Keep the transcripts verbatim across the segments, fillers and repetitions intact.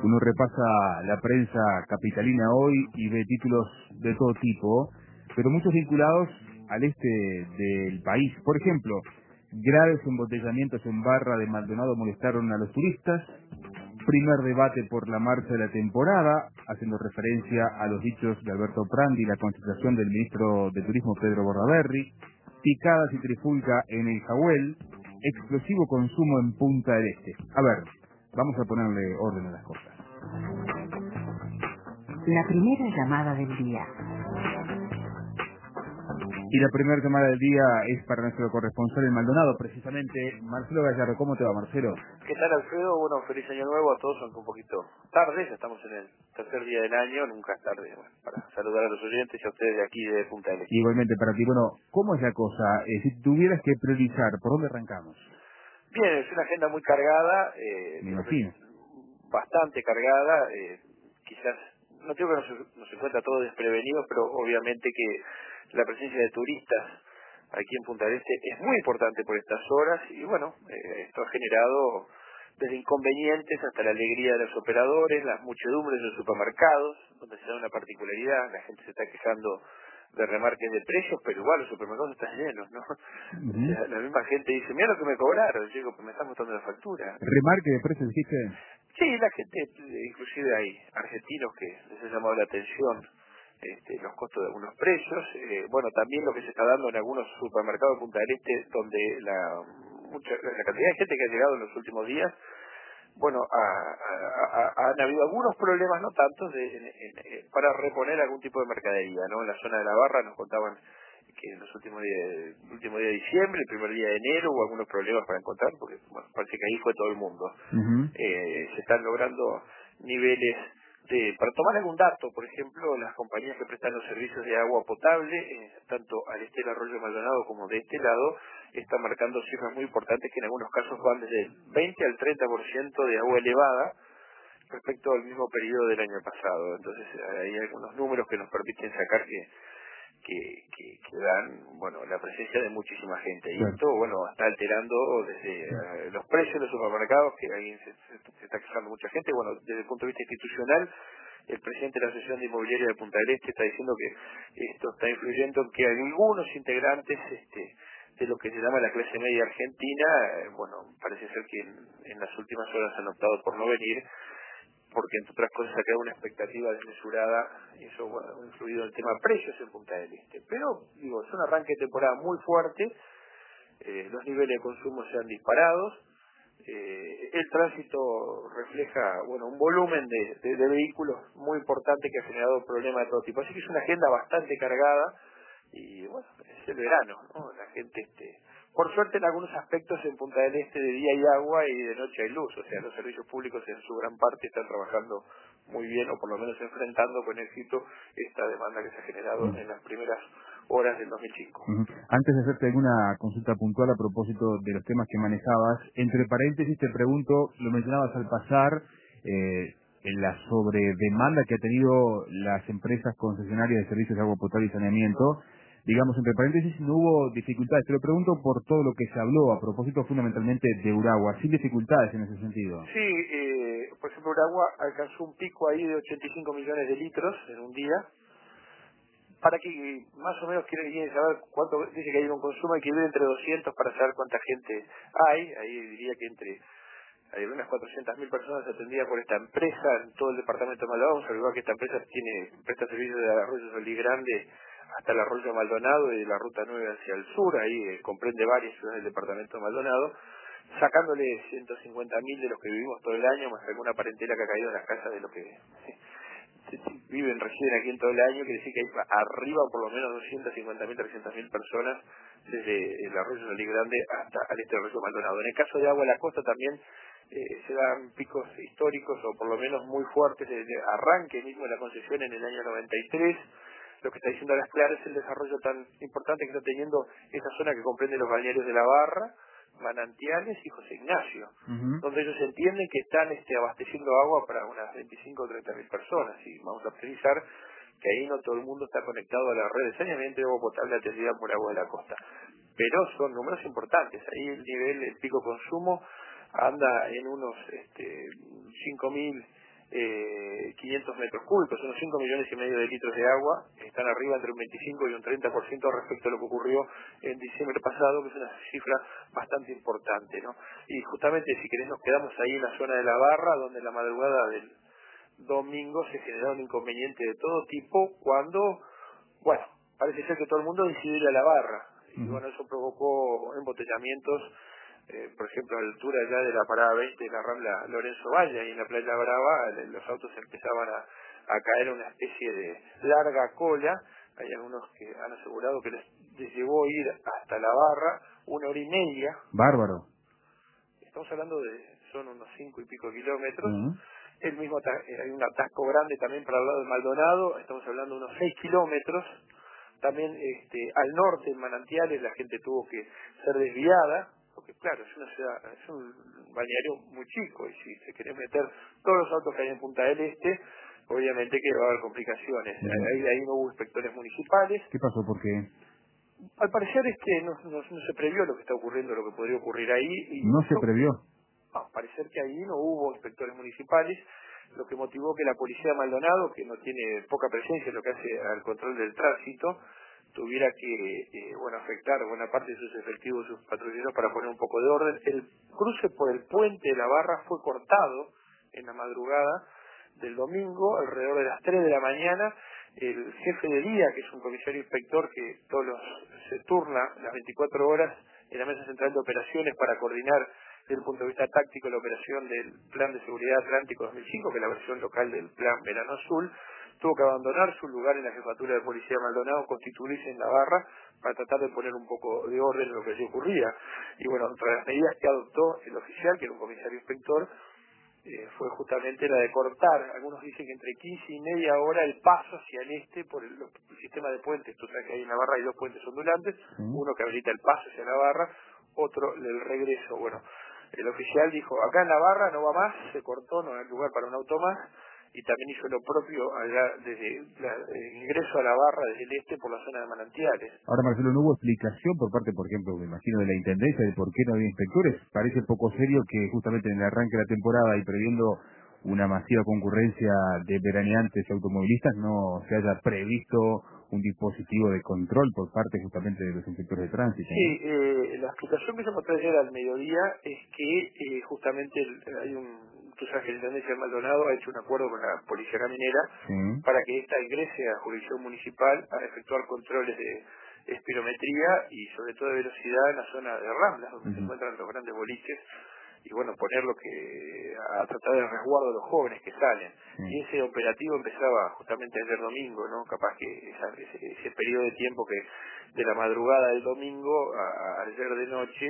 Uno repasa la prensa capitalina hoy y ve títulos de todo tipo, pero muchos vinculados al este del país. Por ejemplo, graves embotellamientos en barra de Maldonado molestaron a los turistas. Primer debate por la marcha de la temporada, haciendo referencia a los dichos de Alberto Prandi y la contestación del ministro de Turismo Pedro Bordaberry. Picadas y trifulca en el Jahuel. Explosivo consumo en Punta del Este. A ver, vamos a ponerle orden a las cosas. La primera llamada del día. Y la primera llamada del día es para nuestro corresponsal en Maldonado, precisamente Marcelo Gallardo. ¿Cómo te va, Marcelo? ¿Qué tal, Alfredo? Bueno, feliz año nuevo a todos, aunque un poquito tarde, ya estamos en el tercer día del año, nunca es tarde, bueno, para saludar a los oyentes y a ustedes de aquí de Punta del Este. Igualmente para ti. Bueno, ¿cómo es la cosa? Eh, si tuvieras que priorizar, ¿por dónde arrancamos? Bien, es una agenda muy cargada, eh, Me imagino. bastante cargada, eh, quizás, no digo que nos, nos encuentra todo desprevenidos, pero obviamente que la presencia de turistas aquí en Punta del Este es muy importante por estas horas y bueno, eh, esto ha generado desde inconvenientes hasta la alegría de los operadores, las muchedumbres de los supermercados, donde se da una particularidad, la gente se está quejando de remarques de precios, pero igual los supermercados están llenos, ¿no? O Uh-huh. sea, la misma gente dice, mira lo que me cobraron, yo digo, pues me están mostrando la factura. ¿Remarque de precios dijiste? Sí, la gente, inclusive hay argentinos que les ha llamado la atención este, los costos de algunos precios. Eh, bueno, también lo que se está dando en algunos supermercados de Punta del Este, donde la, mucha, la cantidad de gente que ha llegado en los últimos días, bueno, ha, ha, ha, han habido algunos problemas, no tantos, de, en, en, en, para reponer algún tipo de mercadería, ¿no? En la zona de la barra nos contaban que en los últimos días, el último día de diciembre, el primer día de enero, hubo algunos problemas para encontrar, porque bueno, parece que ahí fue todo el mundo. Uh-huh. Eh, se están logrando niveles de, para tomar algún dato, por ejemplo, las compañías que prestan los servicios de agua potable, eh, tanto al este del arroyo Maldonado como de este lado, están marcando cifras muy importantes que en algunos casos van desde el veinte al treinta por ciento de agua elevada respecto al mismo periodo del año pasado. Entonces hay algunos números que nos permiten sacar que que, que, que dan, bueno, la presencia de muchísima gente. Y Claro. esto, bueno, está alterando desde eh, los precios de los supermercados, que ahí se, se, se está quejando mucha gente. Bueno, desde el punto de vista institucional, el presidente de la Asociación de Inmobiliaria de Punta del Este está diciendo que esto está influyendo en que algunos integrantes este, de lo que se llama la clase media argentina, eh, bueno, parece ser que en, en las últimas horas han optado por no venir, porque entre otras cosas ha quedado una expectativa desmesurada y eso bueno, ha influido en el tema precios en Punta del Este. Pero, digo, es un arranque de temporada muy fuerte, eh, los niveles de consumo se han disparado, eh, el tránsito refleja bueno un volumen de, de, de vehículos muy importante que ha generado problemas de todo tipo. Así que es una agenda bastante cargada y bueno, es el verano, ¿no? La gente este por suerte en algunos aspectos en Punta del Este de día hay agua y de noche hay luz, o sea los servicios públicos en su gran parte están trabajando muy bien o por lo menos enfrentando con éxito esta demanda que se ha generado Uh-huh. en las primeras horas del dos mil cinco. Uh-huh. Antes de hacerte alguna consulta puntual a propósito de los temas que manejabas, entre paréntesis te pregunto, lo mencionabas al pasar, eh, en la sobredemanda que ha tenido las empresas concesionarias de servicios de agua potable y saneamiento. Digamos, entre paréntesis, no hubo dificultades. Te lo pregunto por todo lo que se habló a propósito fundamentalmente de Uragua. Sin dificultades en ese sentido. Sí, eh, por ejemplo, Uragua alcanzó un pico ahí de ochenta y cinco millones de litros en un día. Para que más o menos quieren quieren saber cuánto, dice que hay un consumo equilibrado entre doscientos para saber cuánta gente hay. Ahí diría que entre hay unas cuatrocientas mil personas atendidas por esta empresa en todo el departamento de Maldonado. Vamos a recordar que esta empresa tiene presta servicios de Arroyo Solí Grande hasta el Arroyo Maldonado y de la Ruta nueve hacia el sur. Ahí eh, comprende varias ciudades del departamento de Maldonado, sacándole ciento cincuenta mil de los que vivimos todo el año, más alguna parentela que ha caído en las casas de los que viven, residen aquí en todo el año, quiere decir que hay arriba por lo menos doscientas cincuenta mil, trescientas mil personas desde el arroyo Solí Grande hasta al este arroyo Maldonado. En el caso de Agua de la Costa también eh, se dan picos históricos o por lo menos muy fuertes desde el arranque mismo de la concesión en el año noventa y tres. Lo que está diciendo a las claras es el desarrollo tan importante que está teniendo esa zona que comprende los balnearios de la Barra, Manantiales y José Ignacio, Uh-huh. donde ellos entienden que están este, abasteciendo agua para unas veinticinco o treinta mil personas, y vamos a precisar que ahí no todo el mundo está conectado a la red de saneamiento y agua potable atendida por Agua de la Costa, pero son números importantes. Ahí el nivel, el pico consumo anda en unos este, cinco mil eh, quinientos metros cúbicos, unos cinco millones y medio de litros de agua, están arriba entre un veinticinco y un treinta por ciento respecto a lo que ocurrió en diciembre pasado, que es una cifra bastante importante, ¿no? Y justamente, si querés, nos quedamos ahí en la zona de la Barra, donde en la madrugada del domingo se generaron inconvenientes de todo tipo, cuando, bueno, parece ser que todo el mundo decidió ir a la Barra, y bueno, eso provocó embotellamientos, eh, por ejemplo, a la altura ya de la parada veinte de la Rambla Lorenzo Valle, y en la Playa Brava, eh, los autos empezaban a, a caer en una especie de larga cola. Hay algunos que han asegurado que les, les llevó ir hasta la Barra una hora y media. Bárbaro. Estamos hablando de, son unos cinco y pico kilómetros. Uh-huh. El mismo, eh, hay un atasco grande también para el lado de Maldonado, estamos hablando de unos seis kilómetros. También este, al norte, en Manantiales, la gente tuvo que ser desviada, porque claro, es una ciudad, es un balneario muy chico, y si se quieren meter todos los autos que hay en Punta del Este, obviamente que va a haber complicaciones. Uh-huh. Ahí, ahí no hubo inspectores municipales. ¿Qué pasó? ¿Por qué? Al parecer es que no, no, no se previó lo que está ocurriendo, lo que podría ocurrir ahí. Y ¿No se no, previó? no, parecer que ahí no hubo inspectores municipales, lo que motivó que la policía de Maldonado, que no tiene poca presencia en lo que hace al control del tránsito, tuviera que eh, bueno afectar buena parte de sus efectivos, sus patrulleros, para poner un poco de orden. El cruce por el puente de la Barra fue cortado en la madrugada del domingo, alrededor de las tres de la mañana. El jefe de día, que es un comisario inspector que todos los se turna las veinticuatro horas en la mesa central de operaciones para coordinar desde el punto de vista táctico la operación del Plan de Seguridad Atlántico dos mil cinco, que es la versión local del Plan Verano Azul, tuvo que abandonar su lugar en la jefatura de policía de Maldonado, constituirse en la Barra para tratar de poner un poco de orden en lo que allí ocurría. Y bueno, entre las medidas que adoptó el oficial, que era un comisario inspector, eh, fue justamente la de cortar, algunos dicen que entre quince y media hora, el paso hacia el este por el, el sistema de puentes. Tú sabes que ahí en la Barra hay dos puentes ondulantes, Sí. uno que habilita el paso hacia la Barra, otro el regreso. Bueno, el oficial dijo, acá en la Barra no va más, se cortó, no hay lugar para un auto más, y también hizo lo propio allá desde la, el ingreso a la Barra desde el este por la zona de Manantiales. Ahora, Marcelo, ¿no hubo explicación por parte, por ejemplo, me imagino, de la Intendencia de por qué no había inspectores? Parece poco serio que justamente en el arranque de la temporada y previendo una masiva concurrencia de veraneantes y automovilistas no se haya previsto un dispositivo de control por parte justamente de los inspectores de tránsito, ¿no? Sí, eh, la explicación que se mostró ayer al mediodía es que eh, justamente el, hay un, tú sabes que la Intendencia de Maldonado ha hecho un acuerdo con la Policía Caminera Sí. para que ésta ingrese a jurisdicción municipal a efectuar controles de espirometría y sobre todo de velocidad en la zona de Ramblas, donde uh-huh. se encuentran los grandes boliches, y bueno, poner lo que a tratar de resguardo de los jóvenes que salen. Sí. Y ese operativo empezaba justamente ayer domingo, ¿no? Capaz que esa, ese, ese periodo de tiempo que de la madrugada del domingo a, a ayer de noche,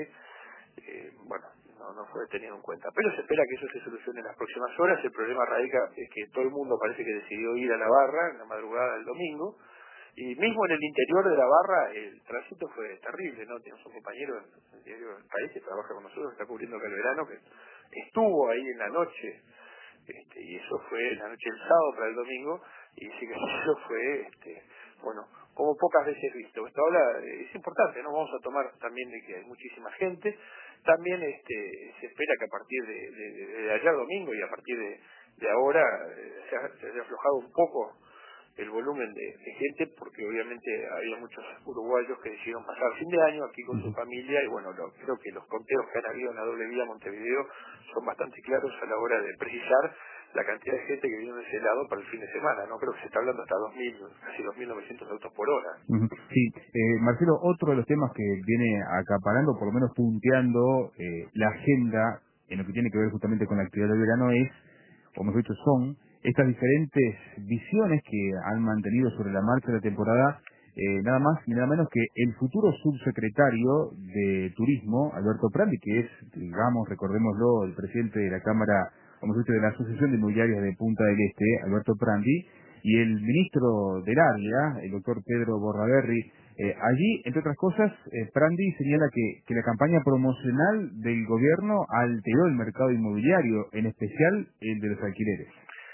eh, bueno, no, no fue tenido en cuenta. Pero se espera que eso se solucione en las próximas horas. El problema radica es que todo el mundo parece que decidió ir a la Barra en la madrugada del domingo, y mismo en el interior de la Barra el tránsito fue terrible, ¿no? Tenemos un compañero en el diario del País que trabaja con nosotros, que está cubriendo acá el verano, que estuvo ahí en la noche, este, y eso fue en la noche del sábado para el domingo, y dice que eso fue, este, bueno, como pocas veces visto. Esto habla, es importante, ¿no? Vamos a tomar también de que hay muchísima gente. También este, se espera que a partir de, de, de, de ayer domingo y a partir de, de ahora eh, se, ha, se haya aflojado un poco el volumen de, de gente, porque obviamente había muchos uruguayos que decidieron pasar fin de año aquí con su familia, y bueno, lo, creo que los conteos que han habido en la doble vía Montevideo son bastante claros a la hora de precisar la cantidad de gente que vino de ese lado para el fin de semana, ¿no? Creo que se está hablando hasta dos mil, casi dos mil novecientos autos por hora. Uh-huh. Sí, eh, Marcelo, otro de los temas que viene acaparando, por lo menos punteando eh, la agenda en lo que tiene que ver justamente con la actividad del verano es, o mejor dicho, son estas diferentes visiones que han mantenido sobre la marcha de la temporada, eh, nada más y nada menos que el futuro subsecretario de Turismo, Alberto Prandi, que es, digamos, recordémoslo, el presidente de la Cámara, o mejor dicho, de la Asociación de Inmobiliarias de Punta del Este, Alberto Prandi, y el ministro del área, el doctor Pedro Borraberry. Eh, allí, entre otras cosas, eh, Prandi señala que, que la campaña promocional del gobierno alteró el mercado inmobiliario, en especial el de los alquileres.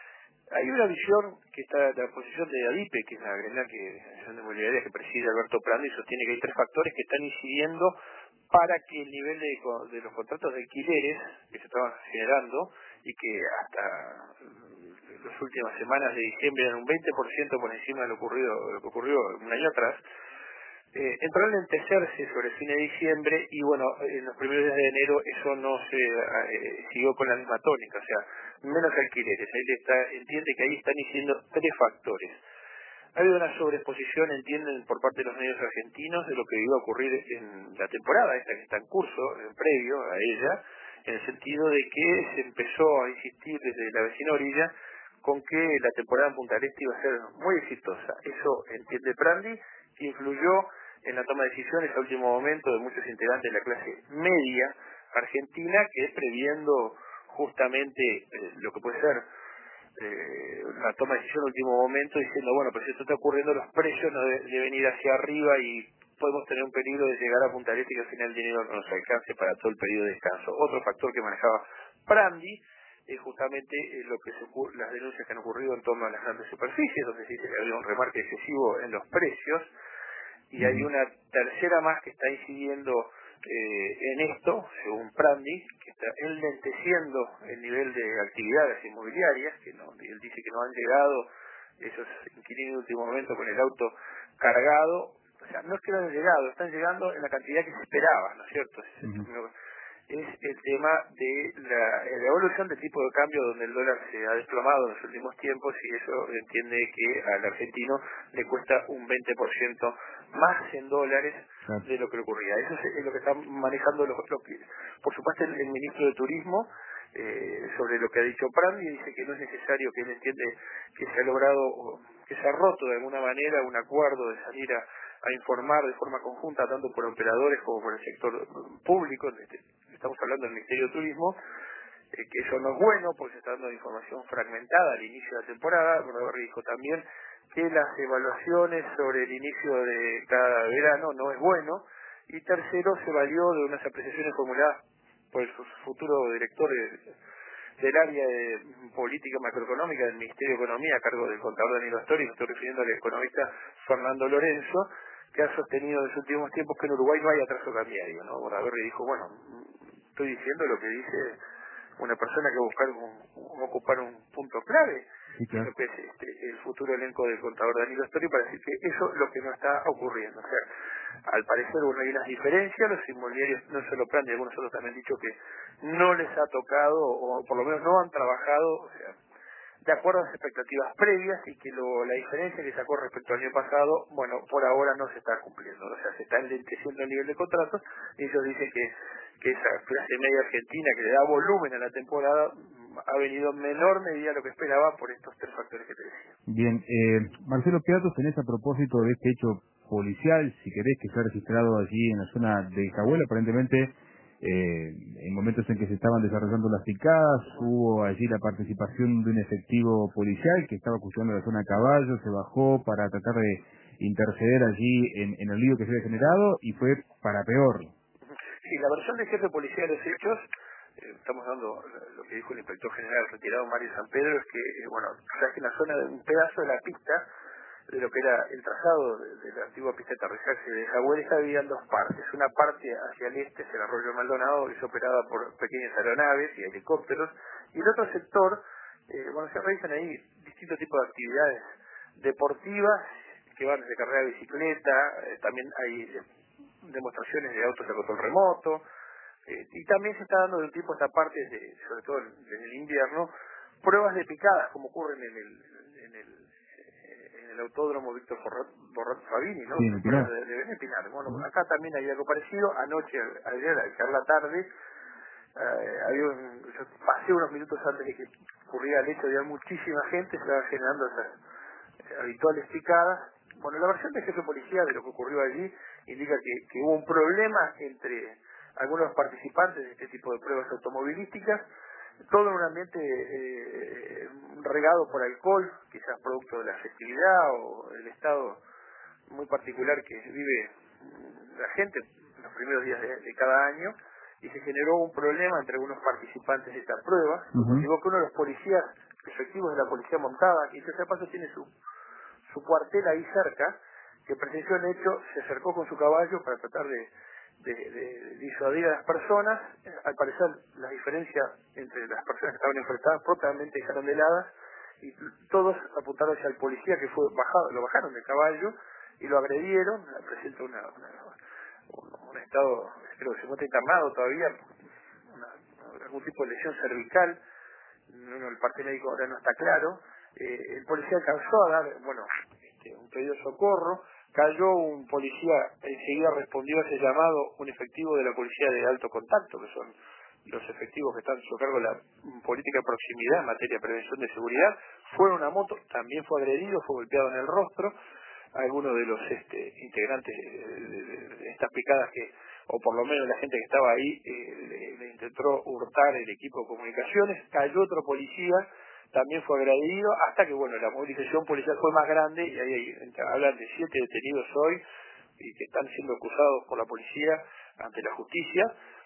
Hay una visión que está en la posición de ADIPE, que es la gremial que, Asociación de Inmobiliarias que preside Alberto Prandi, y sostiene que hay tres factores que están incidiendo para que el nivel de, de los contratos de alquileres que se estaban generando y que hasta últimas semanas de diciembre eran un veinte por ciento por encima de lo ocurrido, lo que ocurrió un año atrás. Eh, entró a lentecerse sobre el fin de diciembre y bueno, en los primeros días de enero eso no se eh, siguió con la misma tónica, o sea, menos alquileres. Ahí le está, entiende que ahí están diciendo tres factores. Ha habido una sobreexposición, entienden, por parte de los medios argentinos de lo que iba a ocurrir en la temporada esta que está en curso, en previo a ella, en el sentido de que se empezó a insistir desde la vecina orilla con que la temporada en Punta del Este iba a ser muy exitosa. Eso entiende Prandi, que influyó en la toma de decisiones a último momento de muchos integrantes de la clase media argentina, que previendo justamente eh, lo que puede ser eh, la toma de decisión en último momento, diciendo, bueno, pero si esto está ocurriendo, los precios no de- deben ir hacia arriba y podemos tener un peligro de llegar a Punta del Este y que al final el dinero no nos alcance para todo el periodo de descanso. Otro factor que manejaba Prandi es justamente eh, lo que se ocur- las denuncias que han ocurrido en torno a las grandes superficies, donde se dice que había un remarque excesivo en los precios, y hay una tercera más que está incidiendo eh, en esto, según Prandi, que está enlenteciendo el nivel de actividades inmobiliarias, que no, él dice que no han llegado esos inquilinos en último momento con el auto cargado, o sea, no es que no han llegado, están llegando en la cantidad que se esperaba, ¿no es cierto? Es, Uh-huh. es el tema de la, la evolución del tipo de cambio, donde el dólar se ha desplomado en los últimos tiempos, y eso entiende que al argentino le cuesta un veinte por ciento más en dólares Claro. de lo que le ocurría. Eso es, es lo que están manejando los, lo que, por supuesto, el, el ministro de Turismo, eh, sobre lo que ha dicho Prandi, dice que no es necesario, que él entiende que se ha logrado, que se ha roto de alguna manera un acuerdo de salir a, a informar de forma conjunta tanto por operadores como por el sector público. Estamos hablando del Ministerio de Turismo, eh, que eso no es bueno porque se está dando información fragmentada al inicio de la temporada. Bueno, dijo también que las evaluaciones sobre el inicio de cada verano no es bueno, y tercero, se valió de unas apreciaciones formuladas por el futuro director de, del área de política macroeconómica del Ministerio de Economía a cargo del contador Danilo Astori. Me estoy refiriendo al economista Fernando Lorenzo, que ha sostenido en los últimos tiempos que en Uruguay no hay atraso cambiario, ¿no? Bordaberry dijo, bueno, estoy diciendo lo que dice una persona que buscar un, ocupar un punto clave, Sí, que es claro. lo que es este, el futuro elenco del contador Danilo Astori, para decir que eso es lo que no está ocurriendo. O sea, al parecer, bueno, hay unas diferencias, los inmobiliarios, no solo Plan, y algunos otros también han dicho que no les ha tocado, o por lo menos no han trabajado, o sea, de acuerdo a las expectativas previas, y que lo, la diferencia que sacó respecto al año pasado, bueno, por ahora no se está cumpliendo, o sea, se está enlenteciendo el nivel de contratos, y ellos dicen que, que esa clase media argentina que le da volumen a la temporada mm, ha venido en menor medida a lo que esperaba por estos tres factores que te decía. Bien, eh, Marcelo, ¿qué datos tenés a propósito de este hecho policial, si querés, que se ha registrado allí en la zona de Cahuel? Aparentemente, eh, en momentos en que se estaban desarrollando las picadas, hubo allí la participación de un efectivo policial que estaba custodiando la zona de Caballo, se bajó para tratar de interceder allí en, en el lío que se había generado, y fue para peor. Sí, la versión del jefe de policía de los hechos, eh, estamos dando lo que dijo el inspector general retirado Mario San Pedro, es que, eh, bueno, sabes que en la zona de un pedazo de la pista, de lo que era el trazado de, de la antigua pista de aterrizaje de Jaguar, está dividida en dos partes. Una parte hacia el este es el arroyo Maldonado, que es operada por pequeñas aeronaves y helicópteros, y el otro sector, eh, bueno, se realizan ahí distintos tipos de actividades deportivas que van desde carrera de bicicleta, eh, también hay eh, demostraciones de autos de control remoto, eh, y también se está dando de un tiempo a esta parte, de, sobre todo en, en el invierno, pruebas de picadas, como ocurren en el, en el, en el autódromo Víctor Borrat, Borrat Fabini, ¿no? Sí, en el Pruebas Pinar. de, de Belén Pinar. Bueno, Ujú. acá también hay algo parecido. Anoche, ayer, ayer a la tarde, eh, había un, yo pasé unos minutos antes de que ocurriera el hecho, había muchísima gente, se estaban generando esas eh, habituales picadas. Bueno, la versión del jefe de policía de lo que ocurrió allí indica que, que hubo un problema entre algunos participantes de este tipo de pruebas automovilísticas, todo en un ambiente eh, regado por alcohol, quizás producto de la festividad o el estado muy particular que vive la gente en los primeros días de, de cada año, y se generó un problema entre algunos participantes de esta prueba. Ujú. Digo que uno de los policías efectivos de la policía montada, que ese paso tiene su, su cuartel ahí cerca, que presenció el hecho, se acercó con su caballo para tratar de, de, de disuadir a las personas. Eh, Al parecer, las diferencias entre las personas que estaban enfrentadas propiamente dejaron de heladas, y todos apuntaron hacia el policía que fue bajado, lo bajaron de caballo y lo agredieron, presenta una, una, un, un estado, creo que se encuentra internado todavía, una, algún tipo de lesión cervical, no, el parte médico ahora no está claro. Eh, el policía alcanzó a dar, bueno, este, un pedido de socorro, cayó un policía, enseguida respondió a ese llamado un efectivo de la policía de alto contacto, que son los efectivos que están a su cargo de la política de proximidad en materia de prevención de seguridad. Fue en una moto, también fue agredido, fue golpeado en el rostro. Algunos de los este, integrantes de, de estas picadas que, o por lo menos la gente que estaba ahí, eh, le, le intentó hurtar el equipo de comunicaciones. Cayó otro policía, también fue agredido, hasta que, bueno, la movilización policial fue más grande, y ahí hay, hablan de siete detenidos hoy, y que están siendo acusados por la policía ante la justicia,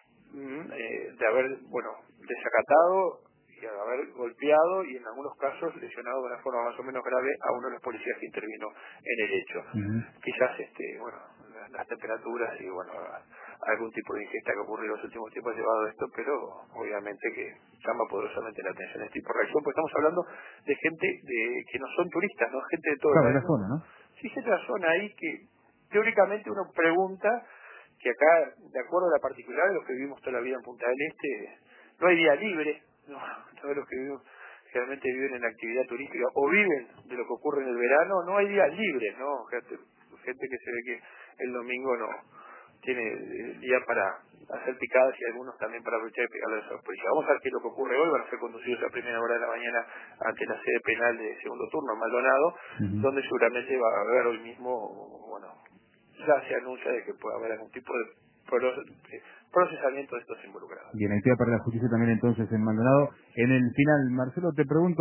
mm, eh, de haber, bueno, desacatado y de haber golpeado y en algunos casos lesionado de una forma más o menos grave a uno de los policías que intervino en el hecho. Uh-huh. Quizás, este, bueno, las, las temperaturas y, bueno, algún tipo de ingesta que ocurrió en los últimos tiempos ha llevado a esto, pero obviamente que llama poderosamente la atención este tipo de reacción, porque estamos hablando de gente de, que no son turistas, no gente de todo Claro, el de país. la zona, ¿no? Sí, gente de la zona ahí que teóricamente uno pregunta que acá, de acuerdo a la particular de los que vivimos toda la vida en Punta del Este, no hay día libre, no, todos los que vivimos generalmente viven en actividad turística o viven de lo que ocurre en el verano, no hay días libres, ¿no? Gente, gente que se ve que el domingo no tiene el día para hacer picadas y algunos también para aprovechar y pegarle a los policías. Vamos a ver qué es lo que ocurre hoy. Van a ser conducidos a primera hora de la mañana ante la sede penal de segundo turno en Maldonado, uh-huh. donde seguramente va a haber hoy mismo, bueno, ya se anuncia de que puede haber algún tipo de procesamiento de estos involucrados. Bien, actividad para la justicia también entonces en Maldonado. En el final, Marcelo, te pregunto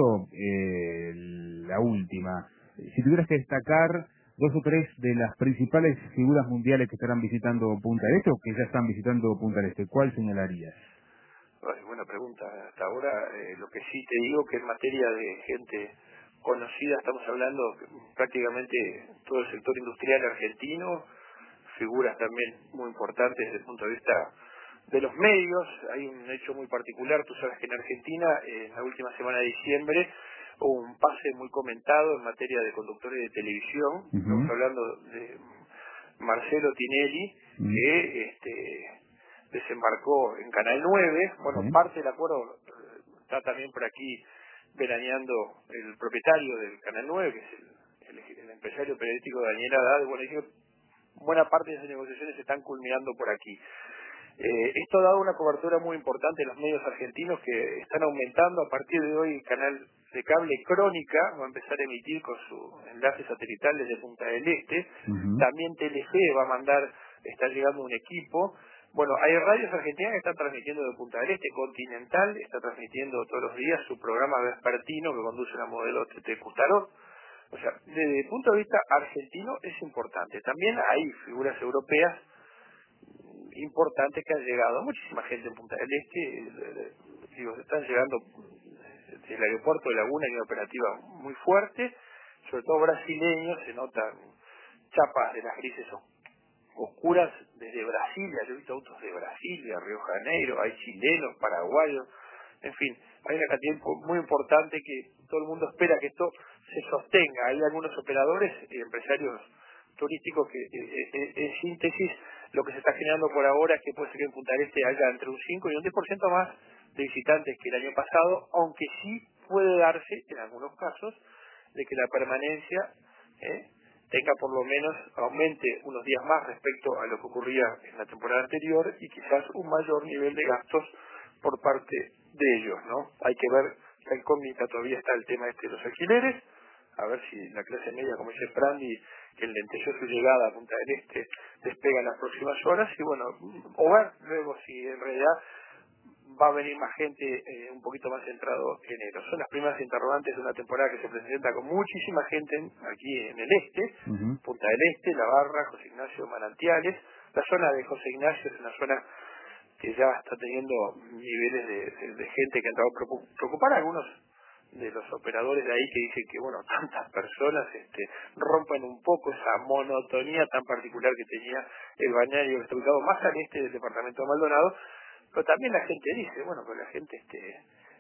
eh, la última. Si tuvieras que destacar dos o tres de las principales figuras mundiales que estarán visitando Punta del Este o que ya están visitando Punta del Este, ¿cuál señalarías? Ay, buena pregunta. Hasta ahora eh, lo que sí te digo que en materia de gente conocida estamos hablando prácticamente todo el sector industrial argentino, figuras también muy importantes desde el punto de vista de los medios. Hay un hecho muy particular, tú sabes que en Argentina en la última semana de diciembre hubo un pase muy comentado en materia de conductores de televisión. Uh-huh. Estamos hablando de Marcelo Tinelli, uh-huh. que este, desembarcó en Canal nueve. Bueno, uh-huh. parte del acuerdo está también por aquí veraneando el propietario del Canal nueve, que es el, el, el empresario periodístico Daniel Haddad. Bueno, dice, buena parte de esas negociaciones se están culminando por aquí. Eh, esto ha dado una cobertura muy importante en los medios argentinos que están aumentando. A partir de hoy el canal de cable Crónica va a empezar a emitir con su enlace satelital desde Punta del Este. Uh-huh. También Telefe va a mandar, está llegando un equipo. Bueno, hay radios argentinas que están transmitiendo de Punta del Este. Continental está transmitiendo todos los días su programa vespertino que conduce la modelo Tete Custarot. O sea, desde el punto de vista argentino es importante. También hay figuras europeas importantes que han llegado. Muchísima gente en Punta del Este, digo, están llegando del aeropuerto de Laguna, hay una operativa muy fuerte, sobre todo brasileños, se notan chapas de las grises oscuras desde Brasilia. Yo he visto autos de Brasilia, Río de Janeiro, hay chilenos, paraguayos, en fin, hay una cantidad muy importante que todo el mundo espera que esto se sostenga. Hay algunos operadores y empresarios turísticos que, eh, eh, en síntesis, lo que se está generando por ahora es que puede ser que en Punta del Este haya entre un cinco y un diez por ciento más de visitantes que el año pasado, aunque sí puede darse, en algunos casos, de que la permanencia eh, tenga por lo menos, aumente unos días más respecto a lo que ocurría en la temporada anterior y quizás un mayor nivel de gastos por parte de ellos, ¿no? Hay que ver, la incógnita todavía está el tema este de los alquileres, a ver si la clase media, como dice Prandi, que lentejó su llegada a Punta del Este, despega en las próximas horas, y bueno, o ver luego si en realidad va a venir más gente eh, un poquito más centrado en enero. Son las primeras interrogantes de una temporada que se presenta con muchísima gente en, aquí en el este, uh-huh. Punta del Este, La Barra, José Ignacio, Manantiales. La zona de José Ignacio es una zona que ya está teniendo niveles de, de, de gente que han entrado a preocupar a algunos de los operadores de ahí que dicen que, bueno, tantas personas este, rompen un poco esa monotonía tan particular que tenía el balneario que está ubicado más al este del departamento de Maldonado. Pero también la gente dice, bueno, pero la gente este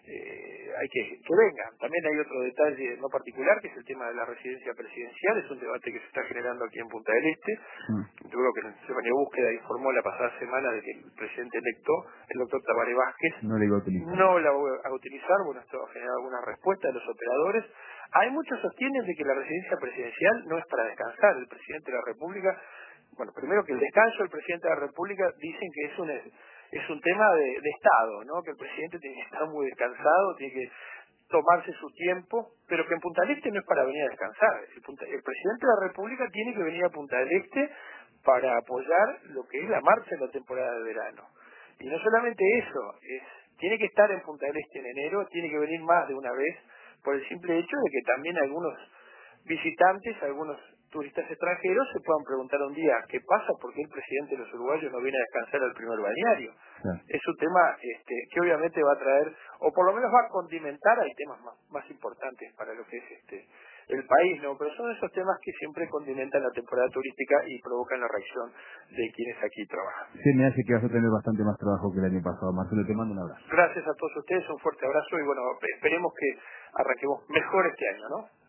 eh, hay que que vengan. También hay otro detalle no particular, que es el tema de la residencia presidencial. Es un debate que se está generando aquí en Punta del Este. Mm. Yo creo que el Semana de Búsqueda informó la pasada semana de que el presidente electo, el doctor Tabaré Vázquez, no, le iba a utilizar. no la va a utilizar. Bueno, esto ha generado alguna respuesta de los operadores. Hay muchos sostienen de que la residencia presidencial no es para descansar. El presidente de la República, bueno, primero que el descanso del presidente de la República dicen que es un es un tema de, de Estado, ¿no? Que el presidente tiene que estar muy descansado, tiene que tomarse su tiempo, pero que en Punta del Este no es para venir a descansar. El, Punta, el presidente de la República tiene que venir a Punta del Este para apoyar lo que es la marcha en la temporada de verano. Y no solamente eso, es tiene que estar en Punta del Este en enero, tiene que venir más de una vez, por el simple hecho de que también algunos visitantes, algunos turistas extranjeros se puedan preguntar un día qué pasa, por qué el presidente de los uruguayos no viene a descansar al primer balneario. Sí. Es un tema este, que obviamente va a traer, o por lo menos va a condimentar, hay temas más, más importantes para lo que es este el país, ¿no? Pero son esos temas que siempre condimentan la temporada turística y provocan la reacción de quienes aquí trabajan. Sí, me hace que vas a tener bastante más trabajo que el año pasado. Marcelo, te mando un abrazo. Gracias a todos ustedes, un fuerte abrazo y bueno, esperemos que arranquemos mejor este año, ¿no?